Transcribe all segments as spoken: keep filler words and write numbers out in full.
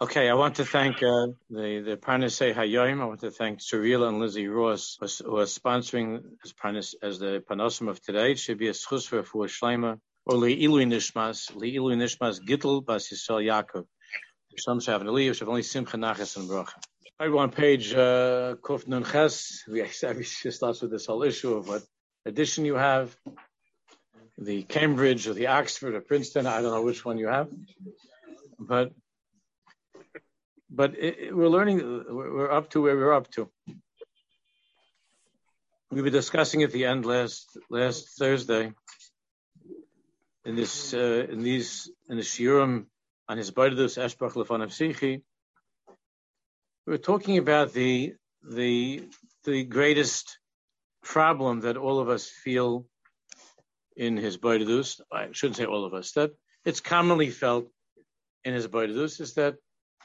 Okay, I want to thank uh, the the Parnasei Hayoim. I want to thank Cyril and Lizzie Ross who are sponsoring as Parnas as the Panosim of today. It should be a schus for for Shleimer or Le'ilu Nishmas Le'ilu Nishmas Gittel Bas Yisrael Yaakov. Some have an Aliyah, have only Simcha Nachas and Bracha. I go on page uh, Kuf Nun Ches. We actually starts with this whole issue of what edition you have, the Cambridge or the Oxford or Princeton. I don't know which one you have, but. But it, it, we're learning, we're up to where we're up to. We were discussing at the end last last Thursday in this uh, in these in the shiurim on his Baidus Eshbach Lefanav Sichi. We were talking about the the the greatest problem that all of us feel in his Baidus. I shouldn't say all of us. That it's commonly felt in his Baidus is that.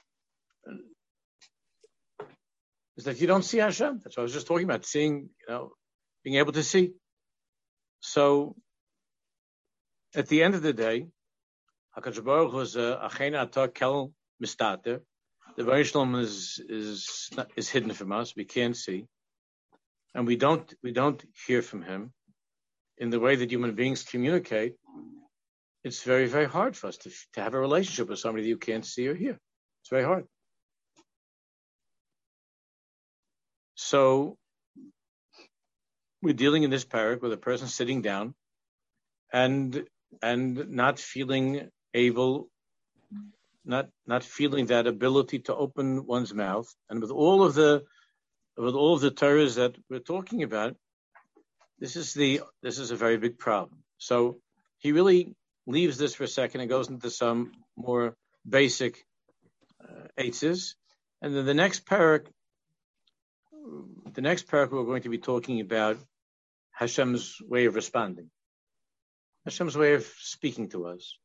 Is that you don't see Hashem. That's what I was just talking about, seeing, you know, being able to see. So, at the end of the day, HaKadosh Baruch Hu was Achena Atah Kel Mistater. The Baruch Shalom is is is hidden from us. We can't see, and we don't we don't hear from Him in the way that human beings communicate. It's very very hard for us to to have a relationship with somebody that you can't see or hear. It's very hard. So we're dealing in this parak with a person sitting down and and not feeling able, not not feeling that ability to open one's mouth, and with all of the with all of the Torahs that we're talking about, this is the this is a very big problem. So he really leaves this for a second and goes into some more basic uh, eitzes, and then the next parak. The next parak we're going to be talking about Hashem's way of responding, Hashem's way of speaking to us,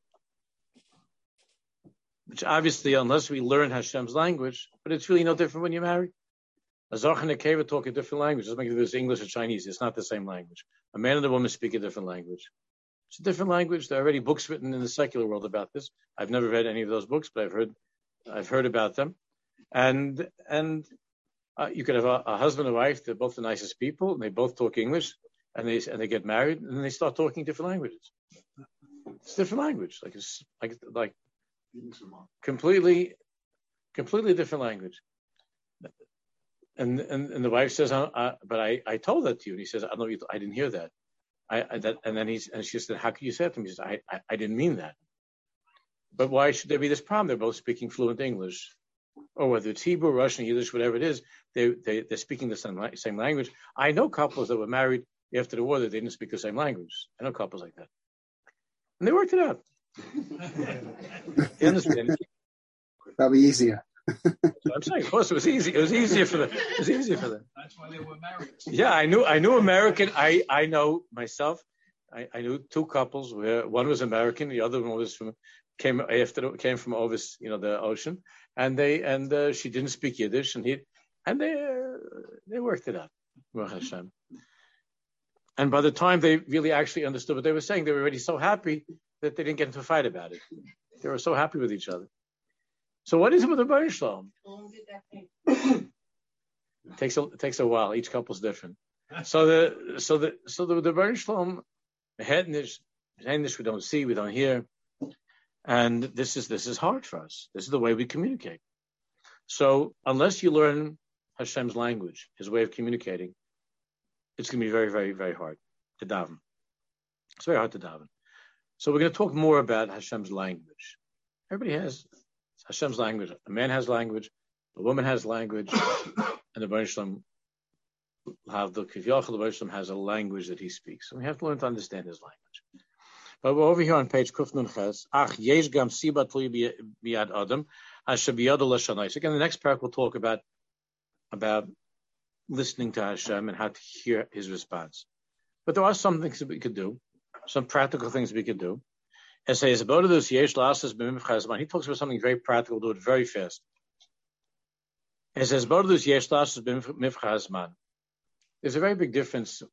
which obviously, unless we learn Hashem's language, but it's really no different when you're married. A Zoch and a Keva talk a different language. It doesn't make a difference English or Chinese. It's not the same language. A man and a woman speak a different language. It's a different language. There are already books written in the secular world about this. I've never read any of those books, but I've heard, I've heard about them, and and. Uh, you could have a, a husband and wife. They're both the nicest people, and they both talk English, and they and they get married, and then they start talking different languages. It's a different language, like it's like like completely, completely different language. And and, and the wife says, uh, uh, "But I, I told that to you," and he says, "I know you. I didn't hear that." I, I that and then he's and she said, "How could you say it to me?" He says, I, "I I didn't mean that." But why should there be this problem? They're both speaking fluent English. Or whether it's Hebrew, Russian, Yiddish, whatever it is, they, they, they're speaking the same, same language. I know couples that were married after the war that they didn't speak the same language. I know couples like that. And they worked it out. You understand? Probably easier. So I'm saying, of course, it was easy. It was easier for them. It was easier for them. That's why they were married. Yeah, I knew I knew American. I, I know myself. I, I knew two couples where one was American, the other one was from came after came from over you know the ocean, and they and uh, she didn't speak Yiddish, and he and they uh, they worked it out. Baruch Hashem. And by the time they really actually understood what they were saying, they were already so happy that they didn't get into a fight about it. They were so happy with each other. So what is it with the Baruch Shalom? It takes a it takes a while. Each couple's different. So the so the so the, the Baruch Shalom, Hednish, Hednish we don't see, we don't hear. And this is this is hard for us. This is the way we communicate. So unless you learn Hashem's language, His way of communicating, it's going to be very, very, very hard to daven. It's very hard to daven. So we're going to talk more about Hashem's language. Everybody has Hashem's language. A man has language, a woman has language, and the Baruch Shalom have the Kiviyachal, the Baruch Shalom has a language that he speaks. So we have to learn to understand his language. But we're over here on page Kuf Nun Ches. Ach yesh gam siba tluy biyad adam asher biyado lashonais. Again, the next parak will talk about about listening to Hashem and how to hear His response. But there are some things that we could do, some practical things we could do. As he about this yesh lasas b'mivchazman. He talks about something very practical. Do it very fast. As he about this yesh lasas b'mivchazman. There's a very big difference.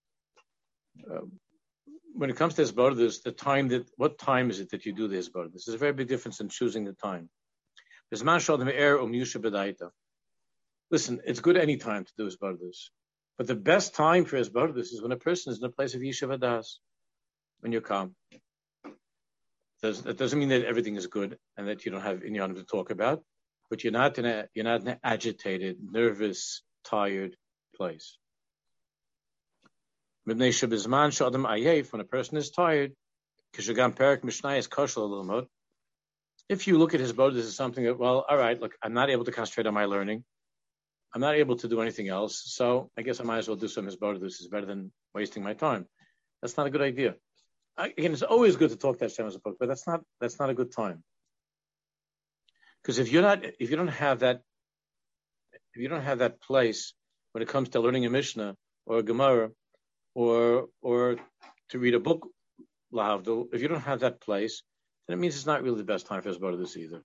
Uh, When it comes to Hezbollah, the time that, what time is it that you do the Hezbollah? There's a very big difference in choosing the time. Listen, it's good any time to do Hisbardus. But the best time for Hisbardus is when a person is in a place of Yishuv Hadas, when you're calm. That doesn't mean that everything is good and that you don't have inyan to talk about, but you're not in a you're not in an agitated, nervous, tired place. When a person is tired, if you look at his boat, this is something that, well, all right, look, I'm not able to concentrate on my learning. I'm not able to do anything else, so I guess I might as well do some hisbodedus. This is better than wasting my time. That's not a good idea. Again, it's always good to talk to Hashem as a book, but that's not that's not a good time. Because if you're not, if you don't have that, if you don't have that place when it comes to learning a Mishnah or a Gemara, or or to read a book, lahavdil, if you don't have that place, then it means it's not really the best time for hisbodedus either.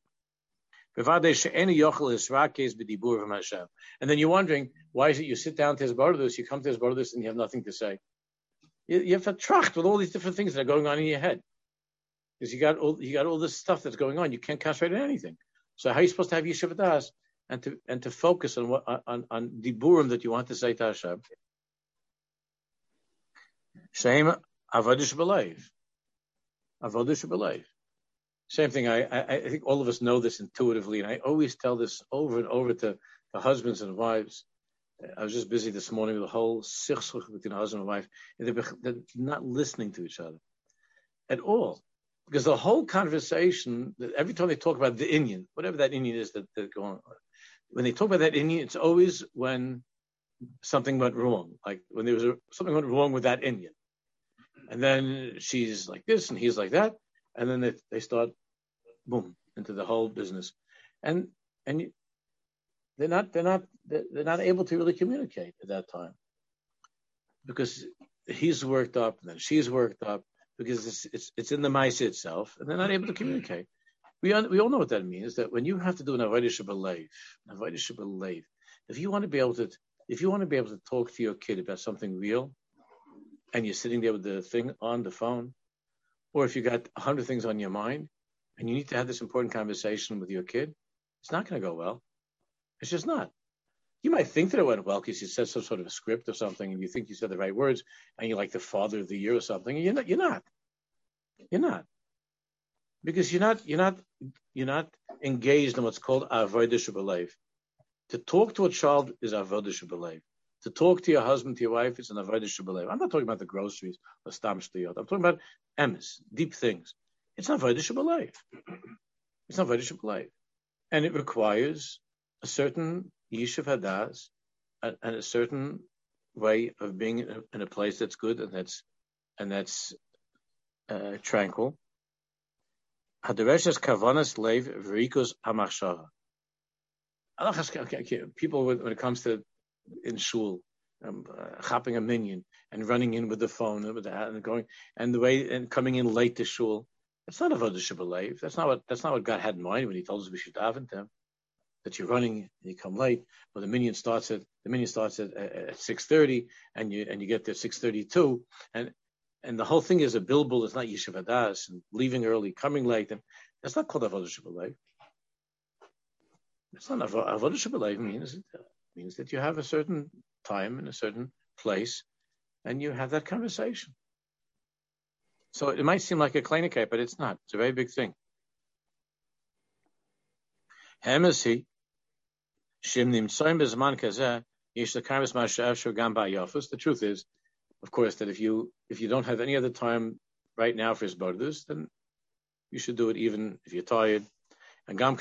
And then you're wondering, why is it you sit down to hisbodedus, you come to hisbodedus and you have nothing to say? You, you have a tracht with all these different things that are going on in your head. Because you got all you got all this stuff that's going on. You can't concentrate on anything. So how are you supposed to have Yishuv Hadas and to and to focus on what on, on diburim that you want to say to Hashem? Same avodah b'leiv. Avodah b'leiv. Same thing. I, I I think all of us know this intuitively, and I always tell this over and over to the husbands and wives. I was just busy this morning with the whole sichsuch between husband and wife. They're, they're not listening to each other at all. Because the whole conversation, every time they talk about the Indian, whatever that Indian is that they're going on, when they talk about that Indian, it's always when something went wrong. Like when there was a, something went wrong with that Indian. And then she's like this and he's like that. And then they, they start, boom, into the whole business. And and you, they're not they're not they're not able to really communicate at that time. Because he's worked up and then she's worked up. Because it's, it's it's in the Maisa itself, and they're not able to communicate. We un, we all know what that means. That when you have to do an avodah shebelev, an avodah shebelev, if you want to be able to, if you want to be able to talk to your kid about something real, and you're sitting there with the thing on the phone, or if you got a hundred things on your mind, and you need to have this important conversation with your kid, it's not going to go well. It's just not. You might think that it went well because you said some sort of a script or something, and you think you said the right words, and you're like the father of the year or something. And you're not. You're not. You're not. Because you're not. You're not. You're not engaged in what's called avodah shebelev. To talk to a child is avodah shebelev. To talk to your husband, to your wife, is an avodah shebelev. I'm not talking about the groceries or stam shtiyot. I'm talking about emes, deep things. It's not avodah shebelev. It's not avodah shebelev, and it requires a certain Yishuv Hadas, and a certain way of being in a, in a place that's good and that's and that's uh, tranquil. Hadereshes kavanas leiv v'rikus hamachshava. People, when it comes to in shul, um, uh, chopping a minyan and running in with the phone and with the and going and the way and coming in late to shul, that's not avodah shebelev. That's not what that's not what God had in mind when He told us we should daven to Him. That you're running and you come late, but the minyan starts at the minyan starts at, at six thirty, and you and you get there six thirty-two, and and the whole thing is a bilbul. It's not Yishuv Hadas and leaving early, coming late, and that's not called avodah shebelev. It's not avodah shebelev. Means it means that you have a certain time and a certain place, and you have that conversation. So it might seem like a kleinigkeit, but it's not. It's a very big thing. Hemesi. The truth is, of course, that if you if you don't have any other time right now for hisbodedus, then you should do it even if you're tired. And and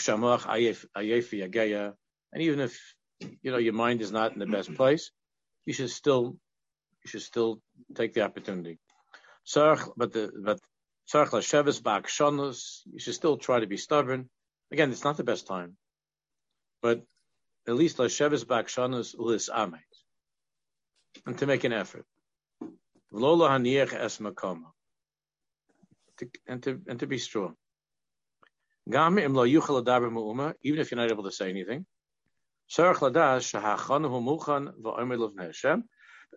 even if you know your mind is not in the best place, you should still you should still take the opportunity. But the but you should still try to be stubborn. Again, it's not the best time, but at least Lashevis Bakshanus Ulis Amet. And to make an effort. V'lo lahaniach es makoma. And to and to be strong. Gam im lo yuchal adaber mu'uma, even if you're not able to say anything. Sarach ladas shahachanu muchan v'omer levnei Hashem.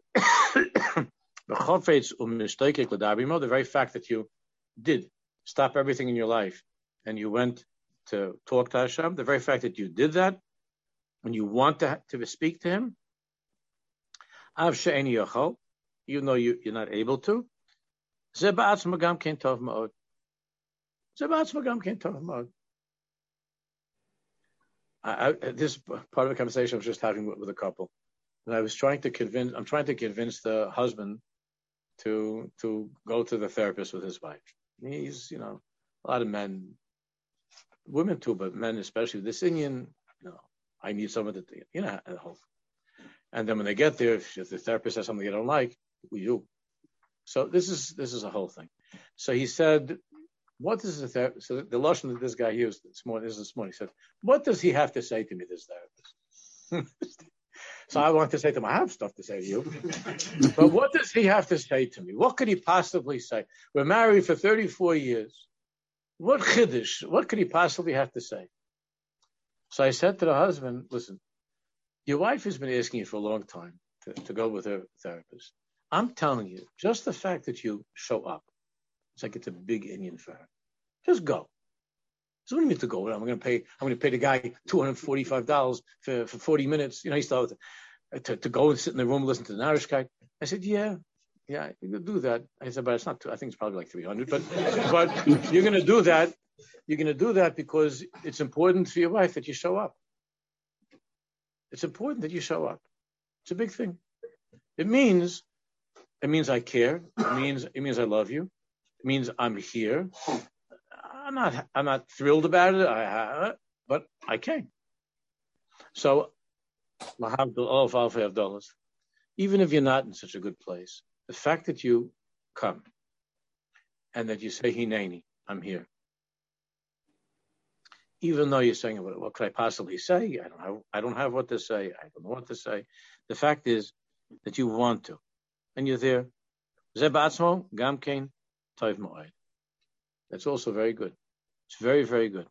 V'chofetz u'mishtoikek ladaber imo, the very fact that you did stop everything in your life and you went to talk to Hashem, the very fact that you did that, when you want to, to speak to Him, Av she'eni yochol, even though you, you're not able to, ze ba'atzma gam kein tov ma'od. Ze ba'atzma gam kein tov ma'od. I, I, this part of the conversation I was just having with, with a couple, and I was trying to convince. I'm trying to convince the husband to to go to the therapist with his wife. He's, you know, a lot of men, women too, but men especially. This Indian, you know, I need someone to, you know, the whole. And then when they get there, if, if the therapist has something they don't like, we do. So this is this is a whole thing. So he said, what is the therapist? So the lashon that this guy used this morning, this this morning, he said, what does he have to say to me, this therapist? So I want to say to him, I have stuff to say to you. But what does he have to say to me? What could he possibly say? We're married for thirty-four years. What chiddush? What could he possibly have to say? So I said to the husband, listen, your wife has been asking you for a long time to, to go with her therapist. I'm telling you, just the fact that you show up, it's like it's a big Indian for her. Just go. So what do you mean to go? I'm going to pay. I'm going to pay the guy two hundred forty-five dollars for, for forty minutes. You know, he started to, to to go and sit in the room and listen to the Narishkeit. I said, yeah, yeah, you could do that. I said, but it's not. Too, I think it's probably like three hundred. But but you're going to do that. You're going to do that because it's important for your wife that you show up. It's important that you show up. It's a big thing. It means it means I care. It means it means I love you. It means I'm here. I'm not. I'm not thrilled about it. I, but I came. So, even if you're not in such a good place, the fact that you come and that you say Hineni, I'm here. Even though you're saying, what, what could I possibly say? I don't have. I don't have what to say. I don't know what to say. The fact is that you want to, and you're there. Zebatzmo gam kein tov moed. That's also very good. It's very, very good.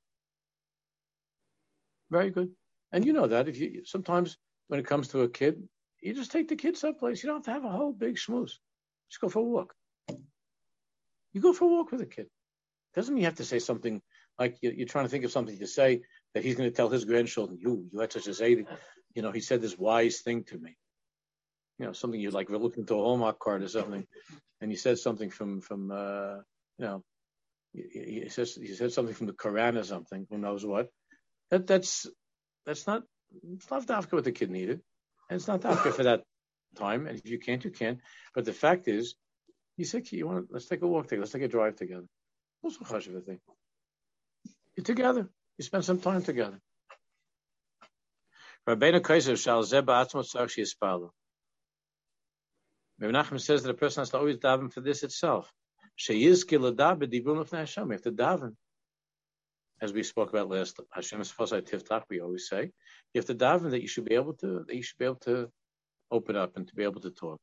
Very good. And you know that if you sometimes when it comes to a kid, you just take the kid someplace. You don't have to have a whole big schmooze. Just go for a walk. You go for a walk with a kid. Doesn't mean you have to say something like you're, you're trying to think of something to say that he's going to tell his grandchildren. You, you had such a say. You know, he said this wise thing to me. You know, something you like. We're looking to a Hallmark card or something, and he said something from from uh, you know. He, he says he said something from the Quran or something. Who knows what? That that's that's not it's not dafka what the kid needed, and it's not dafka for that time. And if you can't, you can't. But the fact is, you said you want. Let's take a walk together. Let's take a drive together. Also, chashuv thing. You're together. You spend some time together. Rabbeinu Kaiser shal zeba atzmot tzarich shispalo. Rabbi Nachman says that a person has to always daven for this itself. You have to daven, as we spoke about last. Hashem is tiftach. We always say you have to daven that you should be able to. That you should be able to open up and to be able to talk.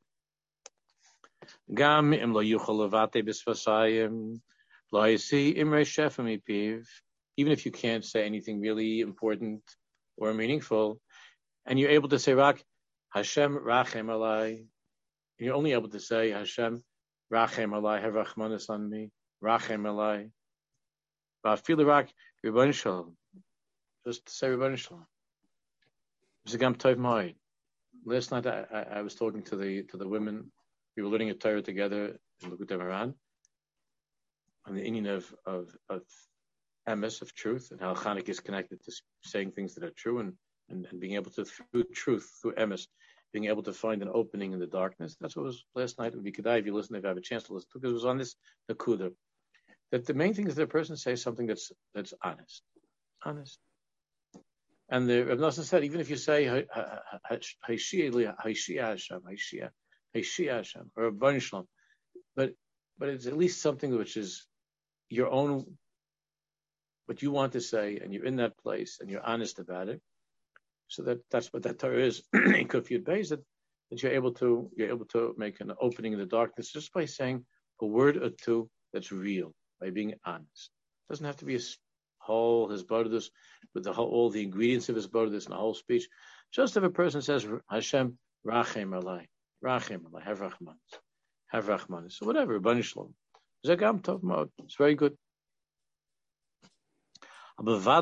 Even if you can't say anything really important or meaningful, and you're able to say Rak Hashem Rachem Alai, you're only able to say Hashem Rachem Alai, have Rachmanis on me, Rachem Alai. Va'afilu Rak Rebbeinu Shalom. Just say Rebbeinu Shalom. Zigam Tov Moed. Last night I, I, I was talking to the to the women. We were learning a Torah together in Likutei Moharan on the Indian of of of emes, of truth, and how Chanukah is connected to saying things that are true and, and, and being able to, through truth, through emes, being able to find an opening in the darkness. That's what was last night. It would be Kedai if you listen, if you have a chance to listen to, because it was on this Nakuda. That the main thing is that a person says something that's that's honest. Honest. And the Rav Nosson said, even if you say Haishia Hashem, Haishia, Haishia Hashem, or Rebbeinu Shalom, but but it's at least something which is your own, what you want to say, and you're in that place, and you're honest about it. So that that's what that Torah is in Kufiyat Beis, that that you're able to you're able to make an opening in the darkness just by saying a word or two that's real, by being honest. It doesn't have to be a whole his borders with the whole, all the ingredients of his borders and the whole speech. Just if a person says Hashem Rachem Alai, Rachem Alai, have Rachman, have Rachman. So whatever, Rebbeinu Shalom. Zagam Tov Mod. It's very good. But of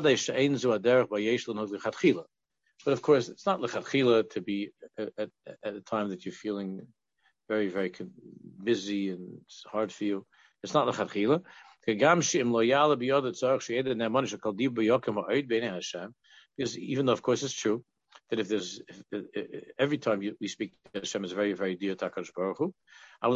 course, it's not lechatchila to be at, at, at a time that you're feeling very, very busy and it's hard for you. It's not lechatchila. Because even though, of course, it's true that if there's if, if, every time you, we speak to Hashem is very, very dear to HaKadosh Baruch Hu. As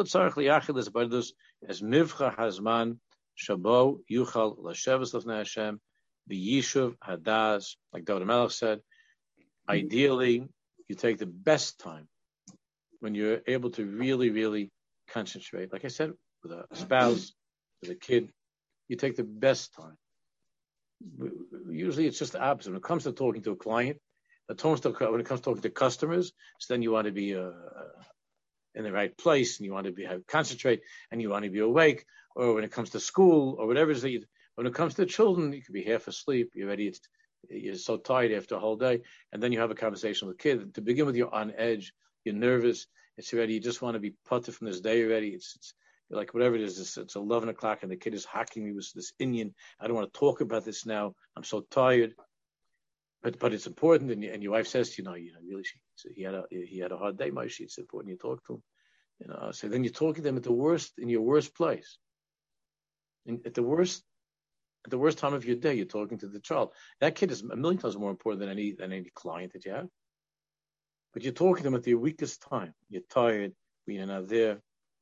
mivcha hazman shabo yuchal lashavas lefnei Hashem b'yishuv hadas, like David Melech said. Ideally, you take the best time when you're able to really, really concentrate. Like I said, with a spouse, with a kid, you take the best time. Usually, it's just the opposite. When it comes to talking to a client, the tone still, when it comes to talking to customers, so then you want to be uh, in the right place, and you want to be have, concentrate, and you want to be awake. Or when it comes to school, or whatever it is that you, when it comes to children, you could be half asleep. You're ready. It's, you're so tired after a whole day, and then you have a conversation with a kid. To begin with, you're on edge. You're nervous. It's already. You just want to be putted from this day already. It's, it's like whatever it is. It's, it's eleven o'clock, and the kid is hacking me with this Indian. I don't want to talk about this now. I'm so tired. But but it's important, and, and your wife says to you, know, you know, really, she, he had a he had a hard day, Moshe. It's important you talk to him. You know, so then you're talking to them at the worst, in your worst place, in, at the worst. At the worst time of your day, you're talking to the child. That kid is a million times more important than any than any client that you have. But you're talking to them at your weakest time. You're tired. You're not there.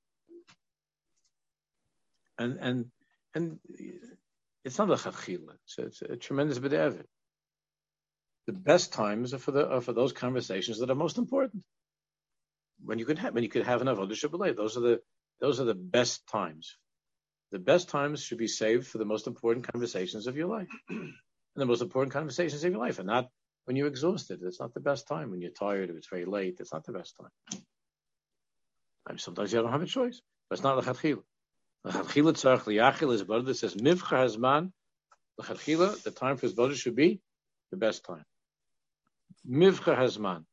And and and it's not a chachila. It's, it's a tremendous bit of it. The best times are for the are for those conversations that are most important. When you could have when you could have an avodah shabbaleh, those are the those are the best times. The best times should be saved for the most important conversations of your life. And the most important conversations of your life, and not when you're exhausted. It's not the best time. When you're tired, if it's very late, it's not the best time. I mean, sometimes you don't have a choice, but it's not lechatchila. Lechatchila tzarich liyachil is brother that says mivcha hazman. Lechatchila, the time for his brother should be the best time. Mivcha hazman.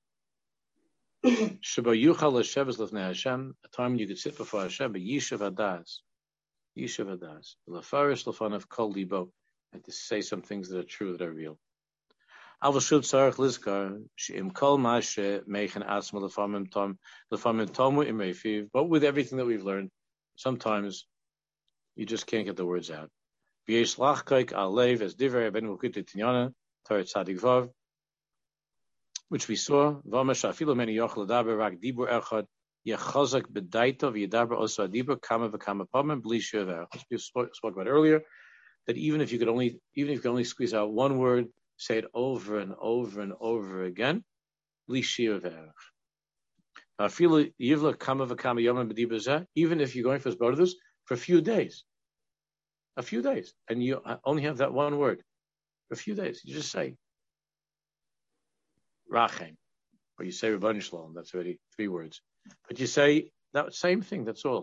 Sheba yuchal l'sheves lefnei Hashem, a time when you could sit before Hashem, but yishav hadas. Yishav hadas. Lefarish lefanav kol libo, and to say some things that are true, that are real. Avol shul tzarich lizkar she'im kol mashe meichen atzma lefamim tom lefamim tomu im reifiv. But with everything that we've learned, sometimes you just can't get the words out. V'yesh lachkaik alev as divrei ben mukut tinyana tar tzadik vav, which we saw. V'amash afilu meni yochel daber rak dibur echad. We spoke, spoke about earlier that even if you could only even if you could only squeeze out one word, say it over and over and over again. Even if you're going for brothers for a few days, a few days, and you only have that one word for a few days, you just say Rachem, or you say Rebbeinu Shalom. That's already three words. But you say that same thing, that's all.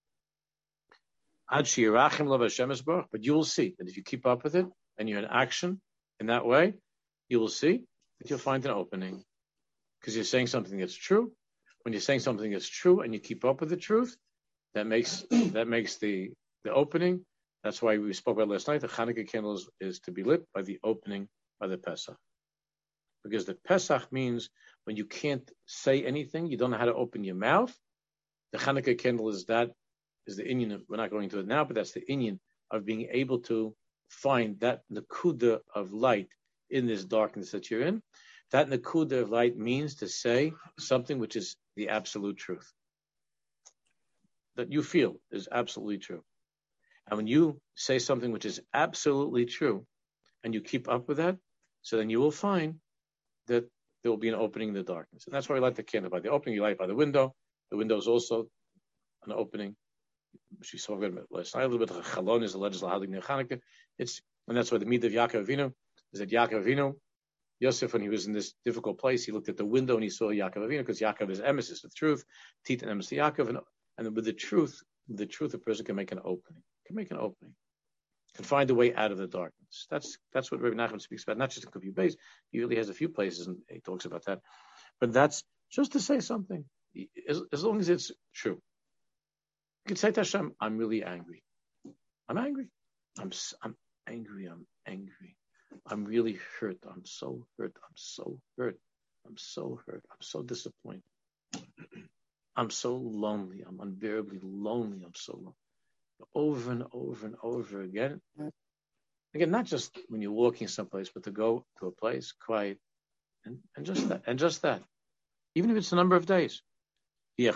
But you will see that if you keep up with it and you're in action in that way, you will see that you'll find an opening. Because you're saying something that's true. When you're saying something that's true and you keep up with the truth, that makes that makes the, the opening. That's why we spoke about last night. The Hanukkah candles is to be lit by the opening by the Pesach. Because the Pesach means when you can't say anything, you don't know how to open your mouth. The Hanukkah candle is that, is the inyan. We're not going to it now, but that's the inyan of being able to find that nakuda of light in this darkness that you're in. That nakuda of light means to say something which is the absolute truth. That you feel is absolutely true. And when you say something which is absolutely true, and you keep up with that, so then you will find that there will be an opening in the darkness. And that's why we light the candle. By the opening, you light by the window. The window is also an opening. She saw it last night a little bit. Chalon is the legislative Hanukkah. It's, and that's why the mitzvah of Yaakov Avinu is that Yaakov Avinu, Yosef, when he was in this difficult place, he looked at the window and he saw Yaakov Avinu, because Yaakov is emes, the truth. Tit and emes to Yaakov. And, and with the truth, with the truth, a person can make an opening. Can make an opening. Can find a way out of the darkness. That's that's what Rabbi Nachman speaks about, not just in Kufi Beis. He really has a few places and he talks about that. But that's just to say something, as, as long as it's true. You can say to Hashem, I'm really angry. I'm angry. I'm I'm angry, I'm angry. I'm really hurt. I'm so hurt. I'm so hurt. I'm so hurt. I'm so disappointed. I'm so lonely. I'm unbearably lonely. I'm so lonely. Over and over and over again. Again, not just when you're walking someplace, but to go to a place, quiet, and, and just that, and just that. Even if it's a number of days. The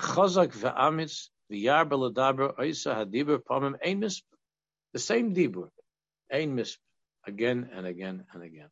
same dibur, ein misp, again and again and again.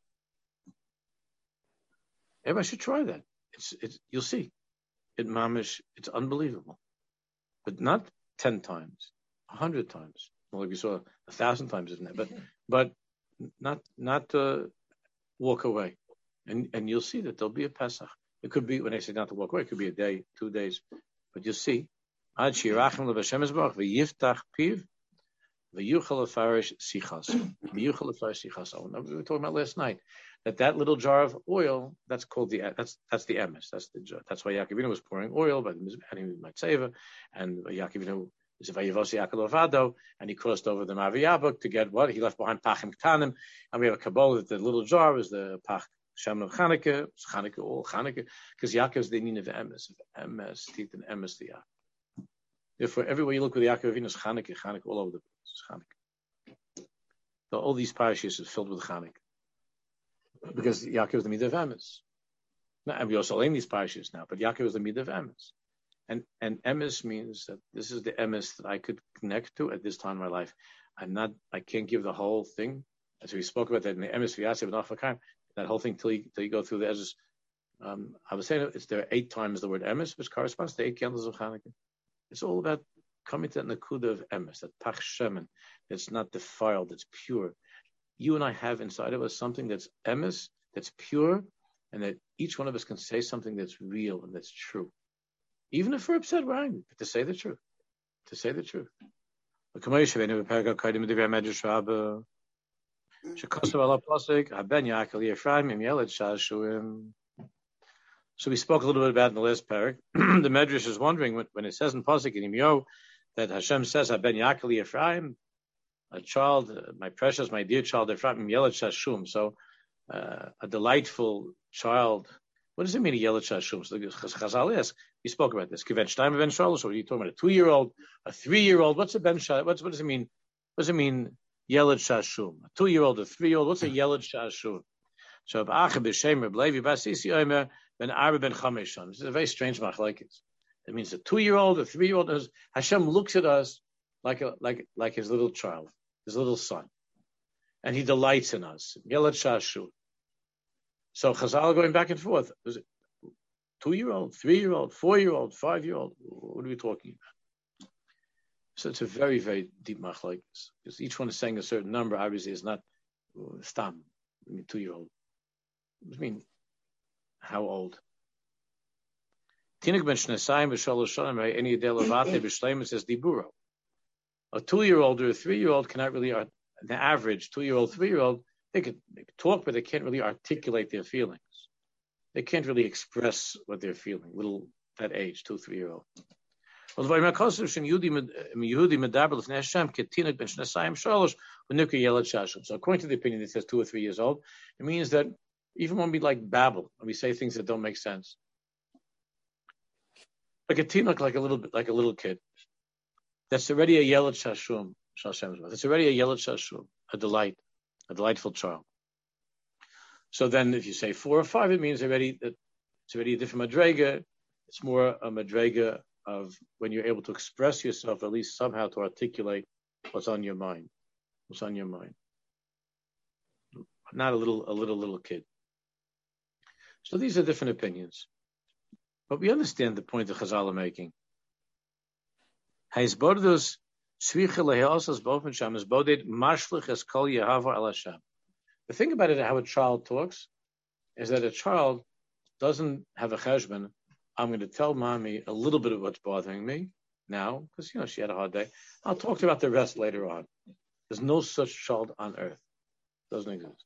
Everybody should try that. It's, it's, you'll see. It mamish, it's unbelievable. But not ten times, a hundred times. Well, like you saw a thousand times, isn't it? But, but not, not uh, walk away. And, and you'll see that there'll be a Pesach. It could be, when I say not to walk away, it could be a day, two days. But you'll see. Ad shirachim leVhashem Yisborach v'yiftach piv v'yuchal lefarish sichas. V'yuchal lefarish sichas. We were talking about last night that that little jar of oil, that's called the, that's that's the emes. That's the jar. That's why Yaakov Avinu was pouring oil by the Mizbeach Mitzvah, and Yaakov Avinu is a Vayivos Yaakov Avado, and he crossed over the Maviyabuk to get what? He left behind Pachim Ktanim, and we have a Kabbalah that the little jar is the Pach Shem of Chanukah, Chanukah, all Chanukah, because Yaakov is the name of emes, emes, teeth and emes the Yaakov. Therefore, everywhere you look with Yaakov Avinu is Chanukah, Chanukah, all over the place, Chanukah. So all these parashas is filled with Chanukah. Because Yaakov is the midah of emes. Now, and we also learn these parashas now, but Yaakov is the midah of emes. And and emes means that this is the emes that I could connect to at this time in my life. I'm not, I can't give the whole thing. As we spoke about that in the emes v'yasev and afakayim, that whole thing till you, till you go through the Ezra's. Um, I was saying it's there are eight times the word emes, which corresponds to eight candles of Hanukkah. It's all about coming to that nakuda of emes, that pach shemen, that's not defiled, that's pure. You and I have inside of us something that's emes, that's pure, and that each one of us can say something that's real and that's true. Even if we're upset, we're angry, but to say the truth. To say the truth. So we spoke a little bit about in the last parak. The Medrash is wondering when, when it says in Pasuk in Yirmiyahu that Hashem says, "Haben Yaakov Ephraim," a child, uh, my precious, my dear child Ephraim, Yeled Shashum. So uh, a delightful child. What does it mean, a Yeled Shashum? So Chazal asks. We spoke about this. Kiven Shtayim Ben Shalosh. So are you talking about a two-year-old, a three-year-old? What's a Ben Shalosh? What's what does it mean? What does it mean? Yeled Shashum, a two-year-old, a three-year-old. What's a Yeled Shashum? So B'acha b'Shem Reb Levi Basisi Omer Ben Arba Ben Chameshon. This is a very strange machlokes. It means a two-year-old, a three-year-old. Hashem looks at us like a, like like his little child, his little son, and He delights in us. Yeled Shashum. So Chazal going back and forth. Is it two-year-old, three-year-old, four-year-old, five-year-old? What are we talking about? So it's a very, very deep machlokes, because each one is saying a certain number. Obviously, it's not uh, stam. I mean, two-year-old. I mean, how old? Tinuk ben shnesayim b'shalosh shanim any day levate b'shleimus says diburo. A two-year-old or a three-year-old cannot really, art- the average two-year-old, three-year-old, they could maybe talk, but they can't really articulate their feelings. They can't really express what they're feeling. Little that age, two, three-year-old. So according to the opinion that says two or three years old, it means that even when we like babble, when we say things that don't make sense, like a tinuk, like a little bit, like a little kid, that's already a yelad shashum. That's already a yelad shashum, a delight, a delightful child. So then, if you say four or five, it means already that it's already a different madrega. It's more a madrega of when you're able to express yourself, at least somehow to articulate what's on your mind. What's on your mind. Not a little, a little, little kid. So these are different opinions. But we understand the point that Chazal are making. The thing about it, how a child talks, is that a child doesn't have a cheshbon. I'm going to tell mommy a little bit of what's bothering me now, because, you know, she had a hard day. I'll talk to her about the rest later on. There's no such child on earth. Doesn't exist.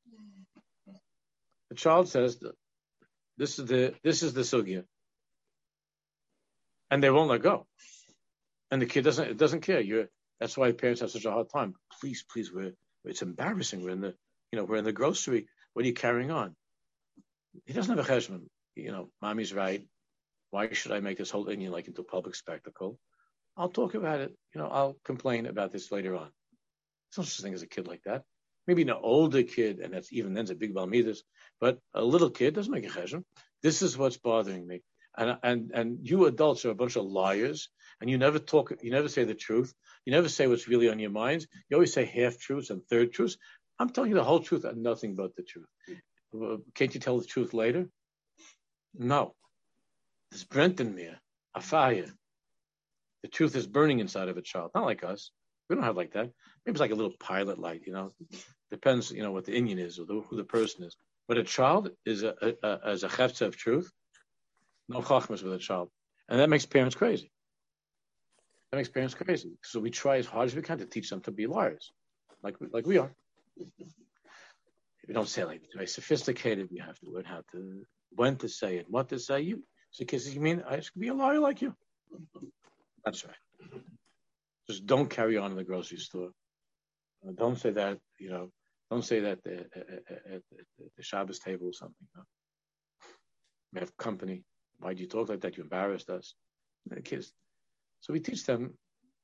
The child says, this is the, this is the sugya. And they won't let go. And the kid doesn't, it doesn't care. You're, that's why parents have such a hard time. Please, please, we're, It's embarrassing. We're in the, you know, we're in the grocery. What are you carrying on? He doesn't have a cheshbon. You know, mommy's right. Why should I make this whole thing like into a public spectacle? I'll talk about it. You know, I'll complain about this later on. There's no such thing as a kid like that. Maybe an older kid, and that's even then's a big balmidas, but a little kid doesn't make a cheshbon. This is what's bothering me. And and and you adults are a bunch of liars, and you never talk, you never say the truth. You never say what's really on your minds. You always say half truths and third truths. I'm telling you the whole truth and nothing but the truth. Can't you tell the truth later? No. It's burnt in me, a fire. The truth is burning inside of a child. Not like us. We don't have like that. Maybe it's like a little pilot light, you know. Depends, you know, what the Indian is or the, who the person is. But a child is a, a, a as a chefza of truth. No chachmas with a child, and that makes parents crazy. That makes parents crazy. So we try as hard as we can to teach them to be liars, like like we are. We don't say it like very sophisticated. We have to learn how to when to say it, what to say. You so kids, you mean I should be a liar like you? That's right. Just don't carry on in the grocery store. Uh, don't say that. You know. Don't say that at, at, at the Shabbos table or something. No. We have company. Why do you talk like that? You embarrassed us. The kids. So we teach them.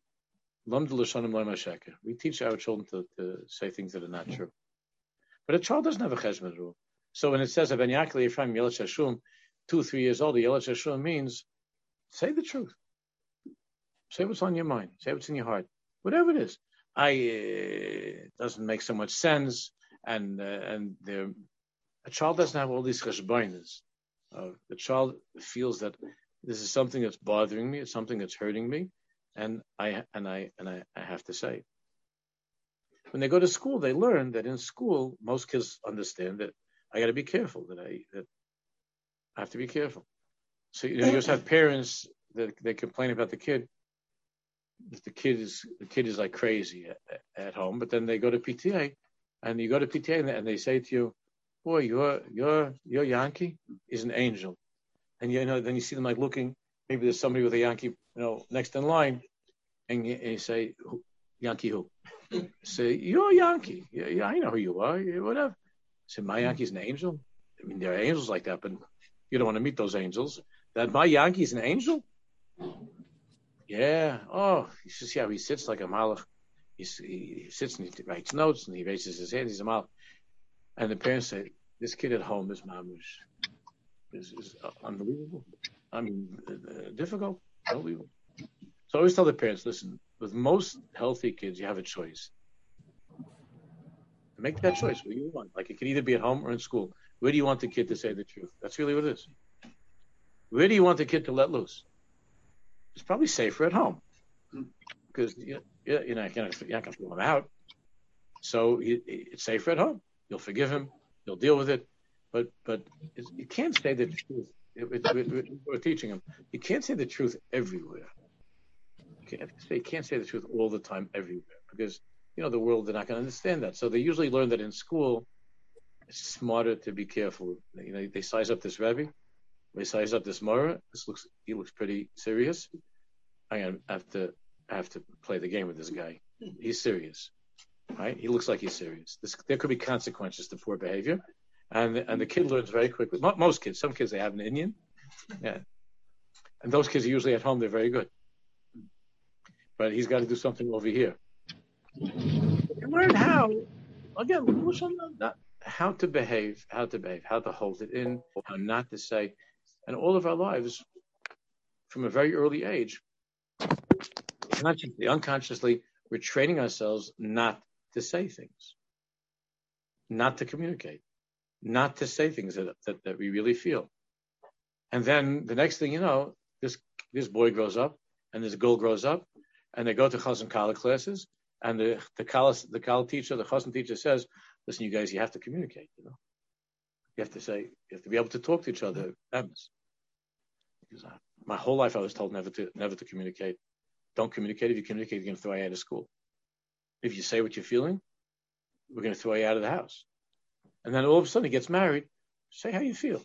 We teach our children to, to say things that are not true. But a child doesn't have a cheshbon rule. So when it says Ben Yaakov Ephraim Yelet Shashum, two, three years old, Yelet Shashum means say the truth. Say what's on your mind. Say what's in your heart. Whatever it is. I uh, doesn't make so much sense, and uh, and a child doesn't have all these cheshbonos. Uh, the child feels that this is something that's bothering me, it's something that's hurting me, and I and I and I, I have to say. When they go to school, they learn that in school, most kids understand that I got to be careful. That I that I have to be careful. So you know, you just have parents that they complain about the kid. The kid is the kid is like crazy at, at home, but then they go to P T A, and you go to P T A and, and they say to you, "Boy, your your your Yankee is an angel," and you know then you see them like looking. Maybe there's somebody with a Yankee, you know, next in line, and you, and you say, who, "Yankee who?" Say, "You're a Yankee. Yeah, yeah, I know who you are. Yeah, whatever." Say, "My Yankee's an angel." I mean, there are angels like that, but you don't want to meet those angels. That my Yankee's an angel. Yeah. Oh, you should see how he sits like a malach. He's, he, he sits and he writes notes and he raises his hand. He's a malach. And the parents say, "This kid at home is mamush. Is is unbelievable. I mean, uh, difficult, unbelievable." So I always tell the parents, listen, with most healthy kids, you have a choice. Make that choice. What do you want? Like it can either be at home or in school. Where do you want the kid to say the truth? That's really what it is. Where do you want the kid to let loose? It's probably safer at home because you, you, you know you can't, you're not going to throw him out. So it, it's safer at home. You'll forgive him. You'll deal with it. But but you can't say the truth. It, it, it, we're teaching him. You can't say the truth everywhere. You can't, say, you can't say the truth all the time everywhere because you know the world they're not going to understand that. So they usually learn that in school. It's smarter to be careful. You know they size up this Rebbe. They size up this Mora. This looks he looks pretty serious. I have to I have to play the game with this guy. He's serious, right? He looks like he's serious. This, there could be consequences to poor behavior, and and the kid learns very quickly. Most kids, some kids they have an Indian, yeah, and those kids are usually at home. They're very good, but he's got to do something over here. Learn how again. Not how to behave, how to behave, how to hold it in, how not to say, and all of our lives from a very early age. Consciously, unconsciously, we're training ourselves not to say things, not to communicate, not to say things that, that, that we really feel. And then the next thing you know, this this boy grows up, and this girl grows up, and they go to Chazan Kala classes, and the the Kala the Kala teacher, the Chazan teacher says, "Listen, you guys, you have to communicate. You know, you have to say, you have to be able to talk to each other." Because my whole life, I was told never to never to communicate. Don't communicate. If you communicate, you're going to throw you out of school. If you say what you're feeling, we're going to throw you out of the house. And then all of a sudden he gets married. Say how you feel.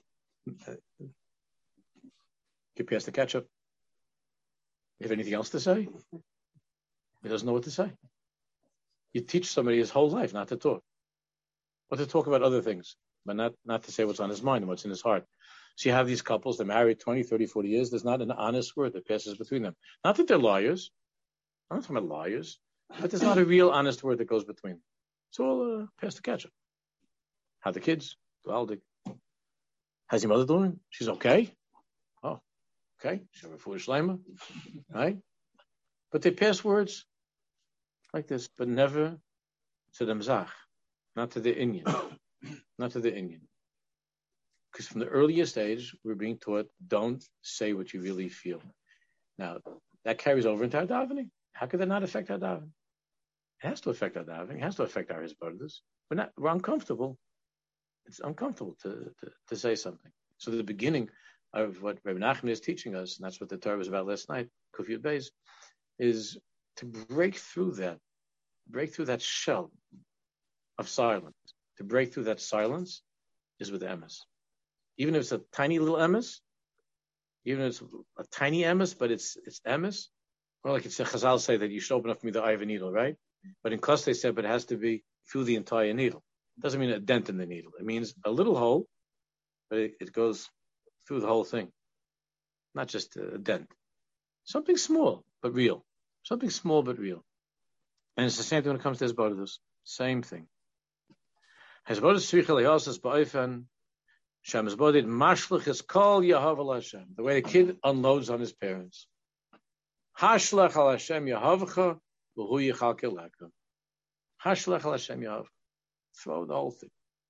Get past the ketchup. You have anything else to say? He doesn't know what to say. You teach somebody his whole life not to talk, or to talk about other things, but not, not to say what's on his mind and what's in his heart. So you have these couples, they're married twenty, thirty, forty years. There's not an honest word that passes between them. Not that they're liars. I'm not talking about liars, but there's not a real honest word that goes between them. It's all uh, pass the ketchup. How the kids? How's your mother doing? She's okay. Oh, okay. She's a foolish lama, right? But they pass words like this, but never to the mzach, not to the Indian, not to the Indian. Because from the earliest age, we're being taught, don't say what you really feel. Now, that carries over into our davening. How could that not affect our davening? It has to affect our davening. It has to affect our hisbodedus. We're not. We're uncomfortable. It's uncomfortable to, to, to say something. So the beginning of what Rebbe Nachman is teaching us, and that's what the Torah was about last night, Kuf Yud Beis, is to break through that, break through that shell of silence. To break through that silence is with emes. Even if it's a tiny little emes, even if it's a tiny emes, but it's it's emes. Well, like it's a Chazal say that you should open up for me the eye of a needle, right? But in Kos they said, but it has to be through the entire needle. It doesn't mean a dent in the needle. It means a little hole, but it, it goes through the whole thing. Not just a dent. Something small, but real. Something small, but real. And it's the same thing when it comes to hisbodedus. Same thing. Hisbodedus tzricha liyosas ba'ofen shem hisboded mashlich is kol Yehovah Hashem. The way the kid unloads on his parents. Hashlech al Hashem Yehovcha v'hu yichalkel leka. Hashlech al Hashem Yehovcha. Throw the whole thing.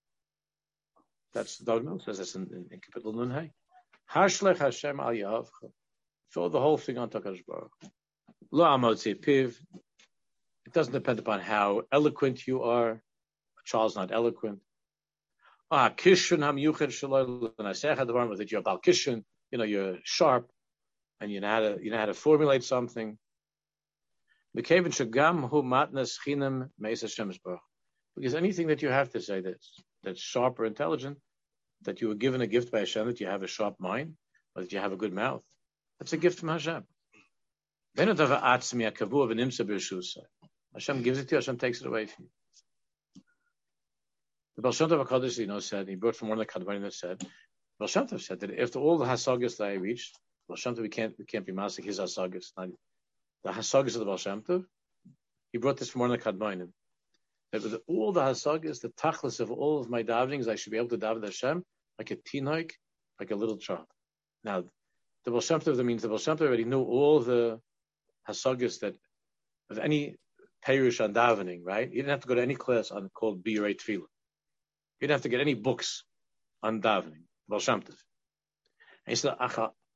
That's the dogma. Says this in, in, in Kapitel Nun Hey. Hashlech Hashem al Yehovcha. Throw the whole thing on Takadosh Baruch. Lo amotzi piv. It doesn't depend upon how eloquent you are. A child's not eloquent. Ah, kishun hamyuchad shaloi l'naseicha devarim that you're bal kishun. You know, you're sharp, and you know how to you know how to formulate something. Because anything that you have to say that's that's sharp or intelligent, that you were given a gift by Hashem, that you have a sharp mind, or that you have a good mouth, that's a gift from Hashem. Hashem gives it to you, Hashem takes it away from you. The Baal Shem Tov HaKadosh, you know, said, he brought from one of the Kadvarim that said, Baal Shem Tov said that after all the hasagas that I reached, Baal Shem Tov, we can't, we can't be masik his hasagas, not the hasagas of the Baal Shem Tov. He brought this from one of the Kadvarim. That with all the hasagas, the tachlis of all of my davenings, I should be able to daven Hashem like a tinoik, like a little child. Now, the Baal Shem Tov, that means the Baal Shem Tov already knew all the hasagas that of any perush on davening, right? You didn't have to go to any class on called B'yirei Tefillah. You didn't have to get any books on davening. Baal Shem Tov. And he said,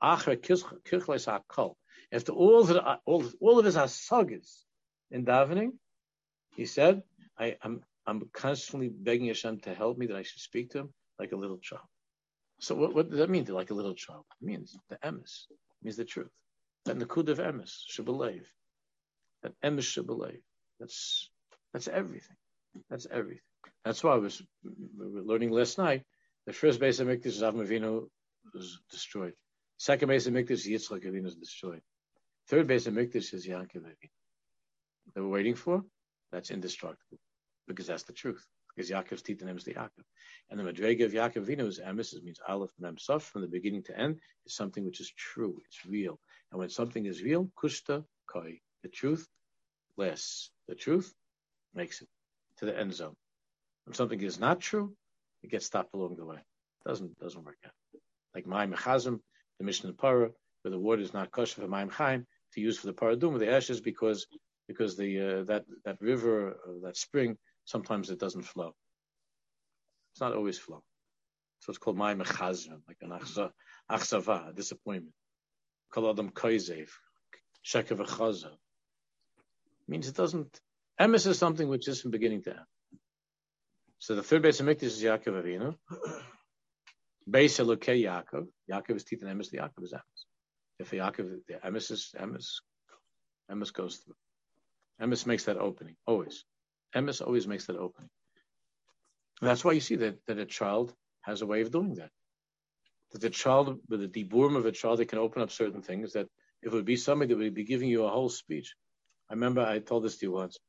after all of, the, all, all of his hasagas in davening, he said, I, I'm I'm constantly begging Hashem to help me, that I should speak to him like a little child. So what, what does that mean, to like a little child? It means the emes. It means the truth. That nakud of emes should believe. That emes should believe. That's that's everything. That's everything. That's why I was we were learning last night. The first base of Mikdash is Avram Avinu was destroyed. Second base of Mikdash is Yitzchak Avinu was destroyed. Third base of Mikdash is Yaakov Avinu. They were waiting for, that's indestructible, because that's the truth. Because Yaakov's teeth and is the Yaakov. And the Madrega of Yaakov Avinu is emes, it means Aleph Mem Saf, from the beginning to end, is something which is true, it's real. And when something is real, Kushta Koi, the truth lasts. The truth makes it to the end zone. When something is not true, it gets stopped along the way. It doesn't doesn't work out. Like Mayim Chazim, the Mishnah Parah, where the water is not kosher for Mayim Chaim, to use for the Paradum with the ashes, because because the uh, that that river, uh, that spring, sometimes it doesn't flow. It's not always flow. So it's called Mayim Chazim, like an achzava, a disappointment. Kol Adam Koizev, Shekev Chazav. Means it doesn't. Emes is something which is from beginning to end. So the third base of Mikdash is Yaakov Avinu. Beis Elokei Yaakov. Yaakov is teeth and emes. The Yaakov is emes. If Yaakov, the emes is emes. Emes goes through. Emes makes that opening always. Emes always makes that opening. And that's why you see that that a child has a way of doing that. That the child, with the deburim of a child, they can open up certain things. That if it would be somebody that would be giving you a whole speech. I remember I told this to you once.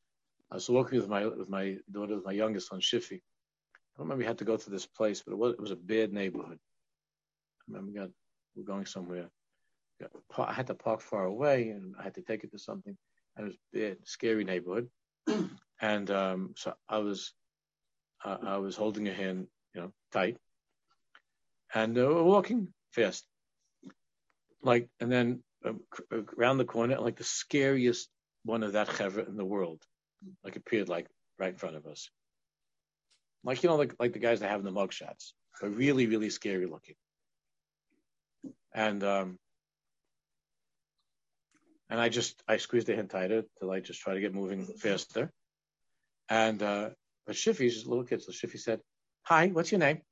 I was walking with my with my daughter, with my youngest son, Shifi. I don't remember we had to go to this place, but it was it was a bad neighborhood. I remember we got we were going somewhere. I had to park far away, and I had to take it to something. And it was a bad, scary neighborhood, and um, so I was uh, I was holding her hand, you know, tight, and uh, we're walking fast, like, and then um, around the corner, like the scariest one of that chevra in the world, like appeared like right in front of us, like, you know, like like the guys that have the mug shots, but really, really scary looking, and um, and I just I squeezed the hand tighter to like just try to get moving faster, and uh, but Shiffy's just a little kid, so Shiffy said, "Hi, what's your name?"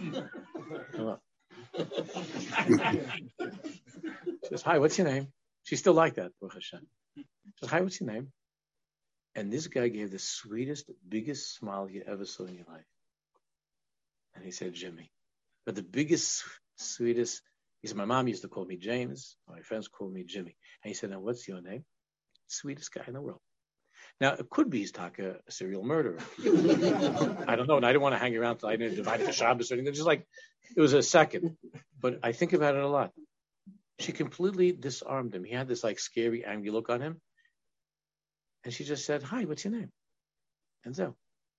She says, "Hi, what's your name?" She's still like that, Baruch Hashem. She says, "Hi, what's your name?" And this guy gave the sweetest, biggest smile you ever saw in your life. And he said, "Jimmy." But the biggest, sweetest, he said, "My mom used to call me James. My friends call me Jimmy." And he said, "Now, what's your name?" Sweetest guy in the world. Now, it could be he's Taka, a serial murderer. I don't know. And I didn't want to hang around till I didn't divide the Shabbos or anything. Just like, it was a second. But I think about it a lot. She completely disarmed him. He had this like scary, angry look on him. And she just said, "Hi, what's your name?" And so,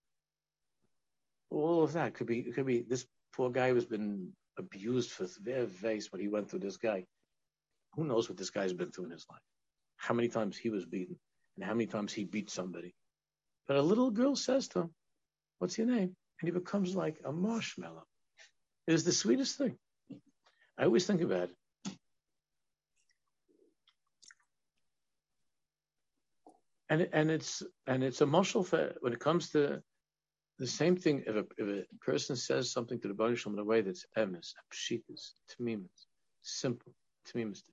all of that could be, it could be this poor guy who's been abused for their face, what he went through, this guy. Who knows what this guy's been through in his life? How many times he was beaten and how many times he beat somebody. But a little girl says to him, "What's your name?" And he becomes like a marshmallow. It is the sweetest thing. I always think about it. And and it's and it's a mashal for when it comes to the same thing. If a, if a person says something to the Baruch Shalom in a way that's emes, pshitas, tmimus, simple, tmimus,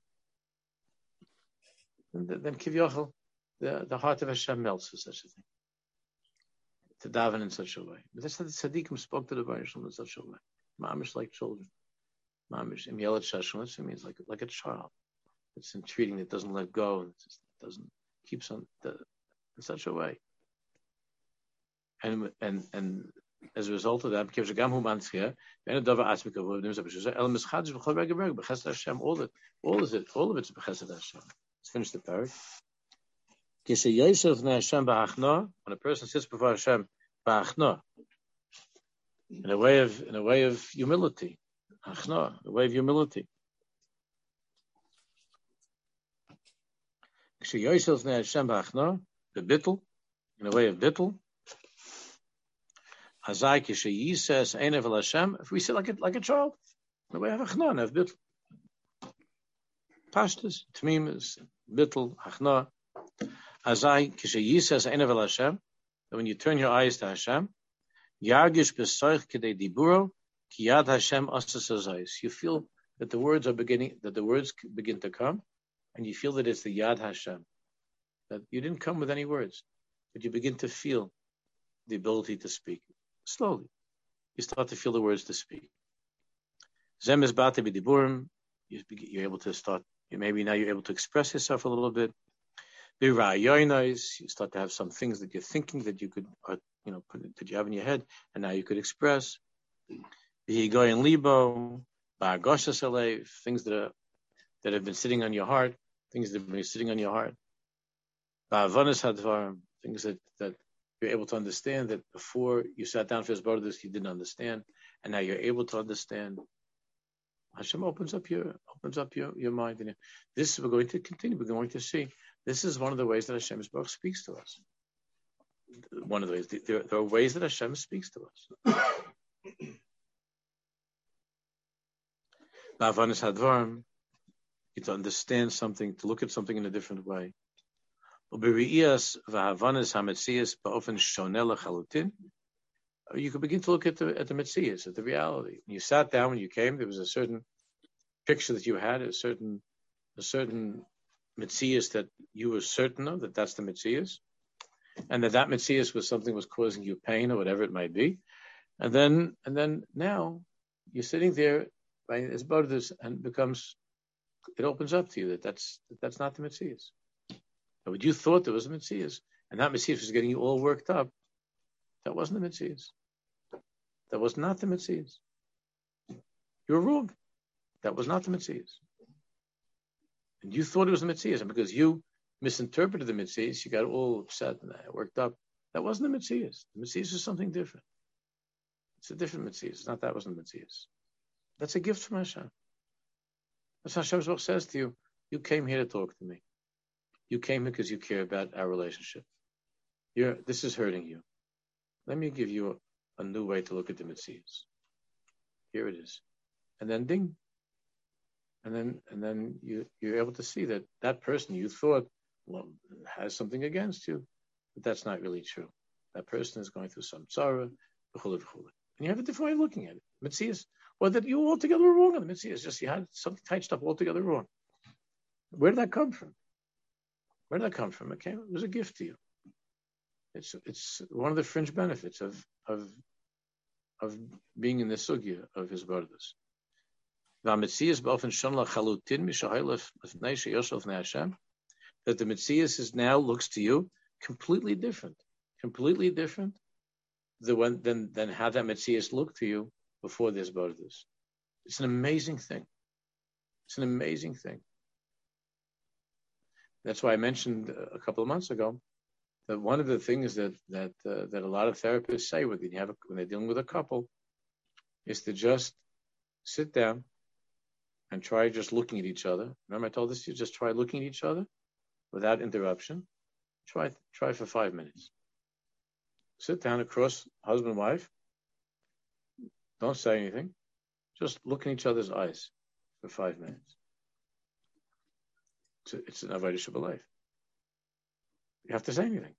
then, then kivyochel, the the heart of Hashem melts for such a thing. To daven in such a way. But that's how the tzaddikim spoke to the Baruch Shalom in such a way. Mamish like children. Mamish im yelet shashon. It means like like a child. It's entreating. It doesn't let go. It doesn't keeps on the, in such a way. And and and as a result of that, all it, all is it, all of it's b'chesed Hashem. Let's finish the parak. When a person sits before Hashem, in a way of in a way of humility, achna, a way of humility. The bittul, in a way of bittul. If we sit like a like a child, in a way of achna, of bittul. Pashtas, tmimas, bittul, achna. Azai kishayi enev el Hashem. When you turn your eyes to Hashem, yargish b'soich kedei diburo ki yad Hashem asas azayis. You feel that the words are beginning, that the words begin to come, and you feel that it's the Yad Hashem. That you didn't come with any words, but you begin to feel the ability to speak. Slowly, you start to feel the words to speak. Zem es bate b'diburim. You're able to start. Maybe now you're able to express yourself a little bit. You start to have some things that you're thinking that you could, uh, you know, put, that you have in your head, and now you could express. Things that are that have been sitting on your heart, things that have been sitting on your heart. Things that, that you're able to understand that before you sat down for this you didn't understand, and now you're able to understand. Hashem opens up your opens up your, your mind, and this we're going to continue. We're going to see. This is one of the ways that Hashem speaks to us. One of the ways. There, there are ways that Hashem speaks to us. Ba'avanas hadvarim, to understand something, to look at something in a different way. Ubiriyas v'havanas hametzias ba'ofen shoneh lechalutin. You could begin to look at the at the metzias, at the reality. When you sat down, when you came, there was a certain picture that you had, a certain a certain metzias that you were certain of, that that's the metzias, and that that metzias was something was causing you pain or whatever it might be, and then and then now you're sitting there, right, as part of this, and it becomes, it opens up to you that that's that that's not the metzias. What you thought there was a metzias, and that Metzias was getting you all worked up, that wasn't the Metzias. That was not the Metzias. You were wrong. That was not the Metzias. And you thought it was the Metzias, and because you misinterpreted the Metzias, you got all upset and worked up. That wasn't the Metzias. The Metzias is something different. It's a different Metzias. It's not that wasn't the Metzias. That's a gift from Hashem. That's how Hashem says to you, you came here to talk to me. You came here because you care about our relationship. You're, this is hurting you. Let me give you a, a new way to look at the Metzias. Here it is. And then ding. And then and then you, you're able to see that that person you thought well, has something against you, but that's not really true. That person is going through some tzara, v'chule, v'chule. And you have a different way of looking at it. Metzias, or that you altogether were wrong on the Metzias, just you had something typed up altogether wrong. Where did that come from? Where did that come from? It came, it was a gift to you. It's it's one of the fringe benefits of of of being in the sugya of his brothers. That the Metzias is now looks to you completely different, completely different than when, than than how that Metzias looked to you before this brothers. It's an amazing thing. It's an amazing thing. That's why I mentioned a couple of months ago that one of the things that that uh, that a lot of therapists say when you have a, when they're dealing with a couple is to just sit down and try just looking at each other. Remember I told this to you, just try looking at each other without interruption. Try try for five minutes. Sit down across husband and wife. Don't say anything. Just look in each other's eyes for five minutes. It's, a, it's an avodah shabbalayv. You have to say anything.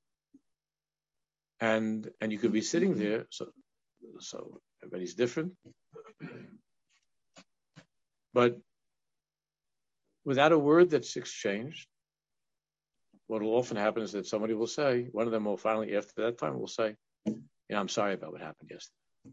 And and you could be sitting there, so so everybody's different. But without a word that's exchanged, what will often happen is that somebody will say, one of them will finally, after that time, will say, you know, I'm sorry about what happened yesterday.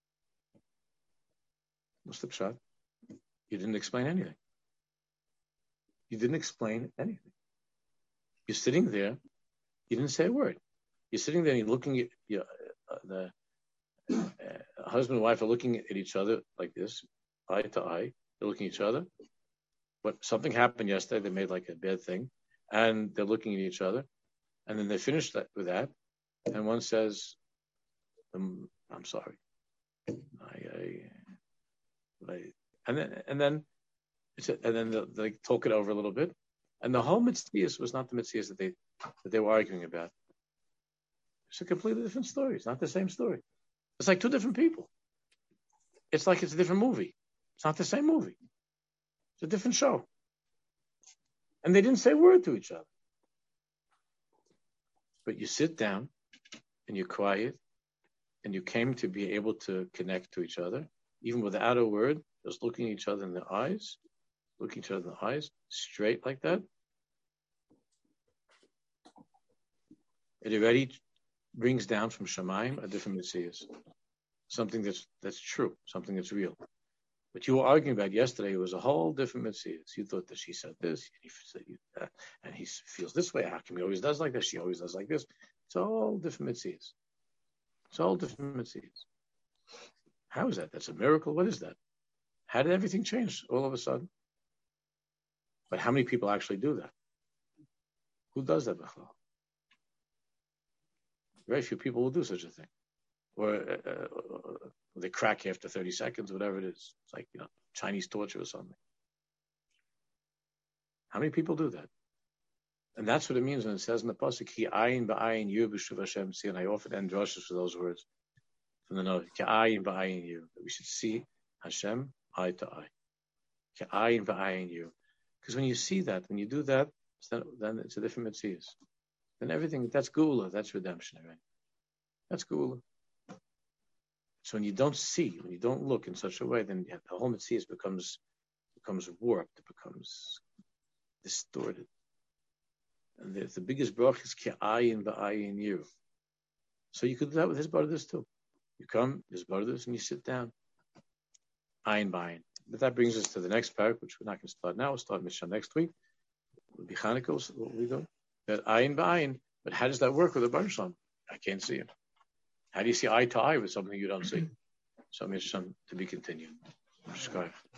What's the pshat? You didn't explain anything. You didn't explain anything. You're sitting there, you didn't say a word. You're sitting there and you're looking at, you know, uh, the uh, husband and wife are looking at each other like this, eye to eye. They're looking at each other. But something happened yesterday. They made like a bad thing. And they're looking at each other. And then they finish that, with that. And one says, um, I'm sorry. I, I, I, and then, and then, it's a, and then they talk it over a little bit. And the whole Metzias was not the Metzias that they, that they were arguing about. It's a completely different story. It's not the same story. It's like two different people. It's like it's a different movie. It's not the same movie. It's a different show. And they didn't say a word to each other. But you sit down and you're quiet and you came to be able to connect to each other, even without a word, just looking at each other in the eyes, looking at each other in the eyes, straight like that. It already brings down from Shamayim a different Metzias. Something that's that's true, something that's real. What you were arguing about yesterday was a whole different Metzias. You thought that she said this, and he said that, and he feels this way. How come he always does like this? She always does like this. It's all different Metzias. It's all different Metzias. How is that? That's a miracle. What is that? How did everything change all of a sudden? But how many people actually do that? Who does that? Very few people will do such a thing. Or uh, they crack after thirty seconds, whatever it is. It's like, you know, Chinese torture or something. How many people do that? And that's what it means when it says in the pasuk, Ki ayin ba'ayin yu b'shuv Hashem tzir. And I often end drushes for those words from the note. Ki ayin ba'ayin yu. That we should see Hashem eye to eye. Ki ayin ba'ayin yu. Because when you see that, when you do that, then, then it's a different Metzias. Then everything, that's Geula, that's redemption. Right? That's Geula. So when you don't see, when you don't look in such a way, then the whole Metzias becomes becomes warped, it becomes distorted. And the, the biggest brach is Ki'ayin ba'ayin you. So you could do that with his brothers too. You come, his brothers, and you sit down. Ayin ba'ayin. But that brings us to the next parak, which we're not going to start now. We'll start Mishnah next week. It'll be Chanukah, what we do. That ayin ba'ayin, But how does that work with the Baruch Shalom? I can't see it. How do you see eye to eye with something you don't see? So, Mishnah to be continued.